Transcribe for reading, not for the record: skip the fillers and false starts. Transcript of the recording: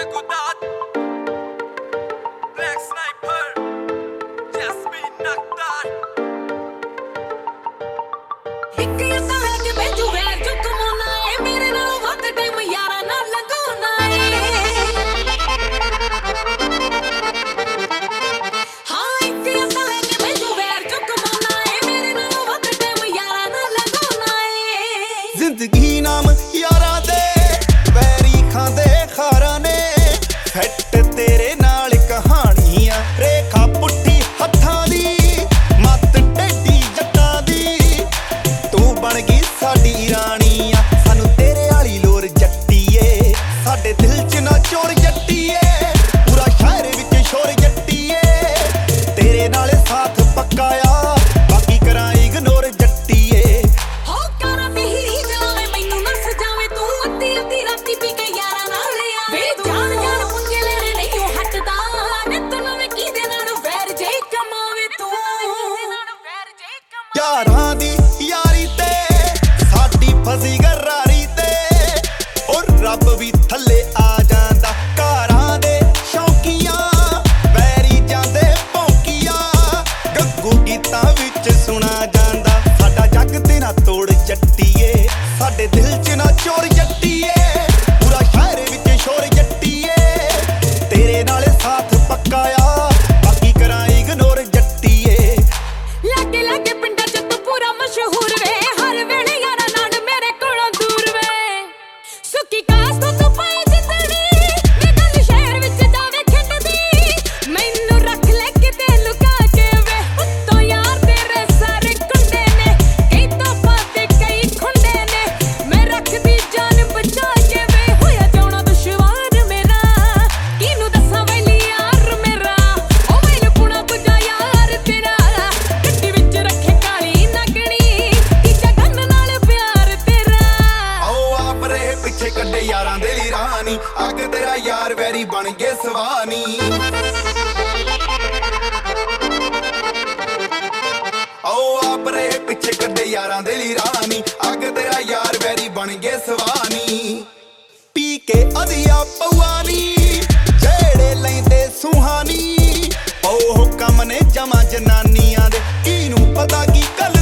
ਜ਼ਿੰਦਗੀ ਨਾਮ ਯਾਰਾਂ ਦੇ ਵੈਰੀ ਖਾਂਦੇ ਖਾਰਾਂ ਨੇ ਫਿੱਟ ਤੇਰੇ ਨਾਲ ਕਹਾਣੀਆਂ ਰੇਖਾ ਪੁੱਠੀ ਹੱਥਾਂ ਦੀ ਮੱਤ ਟੇਢੀ ਜੱਟਾਂ ਦੀ ਤੂੰ ਬਣ ਗਈ ਸਾਡੀ ਰਾਣੀ ਆ ਸਾਨੂੰ ਤੇਰੇ ਵਾਲੀ ਲੋਰ ਜੱਟੀਏ ਸਾਡੇ ਦਿਲ 'ਚ ਨਾ ਚੋਰ ਜੱਟੀਏ ਪੂਰਾ ਸ਼ਹਿਰ ਵਿੱਚ ਸ਼ੋਰ ਜੱਟੀਏ ਤੇਰੇ ਨਾਲ ਸਾਥ ਪੱਕਾ ਆ ਬਾਕੀ ਕਰਾਂ ਇਗਨੋਰ ਜੱਟੀਏ ਯਾਰਾਂ ਦੀ ਯਾਰੀ ਤੇ ਸਾਡੀ ਫਸੀ ਗਰਾਰੀ ਤੇ ਔਰ ਰੱਬ ਵੀ ਥੱਲੇ ਆ ਜਾਂਦਾ ਘਰਾਂ ਦੇ ਸ਼ੌਕੀਆਂ ਵੈਰੀ ਜਾਂਦੇ ਭੌਂਕੀਆਂ ਗੱਗੂ ਗੀਤਾਂ ਵਿੱਚ ਸੁਣਾ ਜਾਂਦਾ ਸਾਡਾ ਜੱਗ ਤੇ ਨਾ ਤੋੜ ਜੱਟੀਏ ਸਾਡੇ ਦਿਲ 'ਚ ਨਾ ਚੋਰ ਜੱਟੀਏ ਪੂਰਾ ਸ਼ਹਿਰ ਵਿੱਚ ਸ਼ੋਰ ਜੱਟੀਏ ਤੇਰੇ ਨਾਲ ਸਾਥ ਪੱਕਾ ਆ ਬਾਕੀ ਕਰਾਂ ਇਗਨੋਰ ਜੱਟੀਏ ਲਾਗੇ ਲਾਗੇ ਪਿੰਡਾਂ 'ਚ ਤੂੰ ਪੂਰਾ ਮਸ਼ਹੂਰ ਵੇ ਹਰ ਵੇਲੇ ਯਾਰਾਂ ਨਾਲ ਮੇਰੇ ਕੋਲੋਂ ਦੂਰ ਵੇ ਸੁੱਕੀ ਕਾਸ ਤੋਂ ਤੂੰ ਪਾਈ ਜਿੰਦੜੀ ਮੈਂ ਗੱਲ ਸ਼ਹਿਰ ਵਿੱਚ ਜਾਵੇ ਖਿੰਡਦੀ ਮੈਨੂੰ ਰੱਖ ਲੈ ਕਿਤੇ ਲੁਕਾ ਕੇ ਵੇ ਉੱਤੋਂ ਯਾਰ ਤੇਰੇ ਸਾਰੇ ਕੁੰਡੇ ਨੇ ਕਈ ਤਾਂ ਪਾਤੇ ਕਈ ਖੁੰਡੇ ਨੇ ਮੈਂ ਰੱਖਦੀ ਜਾਨ ਬਚਾ ਕੇ ਵੇ ਹੋਇਆ ਜਾਣਾ ਦੁਸ਼ਵਾਰ ਮੇਰਾ ਕਿਹਨੂੰ ਦੱਸਾਂ ਵੈਲੀ ਯਾਰ ਮੇਰਾ ਉਹ ਵੈਲ ਪੁਣਾ ਤੁਝਾ ਯਾਰ ਤੇਰਾ ਗੱਡੀ ਵਿੱਚ ਰੱਖੇ ਕਾਲੀ ਨਗਣੀ ਤੀਜਾ ਗੰਨ ਨਾਲ ਪਿਆਰ ਤੇਰਾ ਆਓ ਆਪ ਰਹੇ ਪਿੱਛੇ ਕੱਢੇ ਯਾਰਾਂ ਦੇ ਲਈ ਰਾਣੀ ਅੱਗ ਤੇਰਾ ਯਾਰ ਵੈਰੀ ਬਣ ਗਏ ਸਵਾਨੀ ਆਓ ਆਪ ਰਹੇ ਪਿੱਛੇ ਕੱਢੇ ਯਾਰਾਂ ਦੇ ਲਈ ਰਾਣੀ ਅੱਗ ਤੇਰਾ ਯਾਰ ਵੈਰੀ ਬਣ ਗਏ ਸਵਾਨੀ ਪੀ ਕੇ ਅਧਿਆ ਪਵਾਨੀ ਜਿਹੜੇ ਲੈਂਦੇ ਸੁਹਾਨੀ ਉਹ ਹੁਕਮ ਨੇ ਜਮਾ ਜਨਾਨੀਆਂ ਦੇ ਕਿਹਨੂੰ ਪਤਾ ਕੀ ਕੱਲ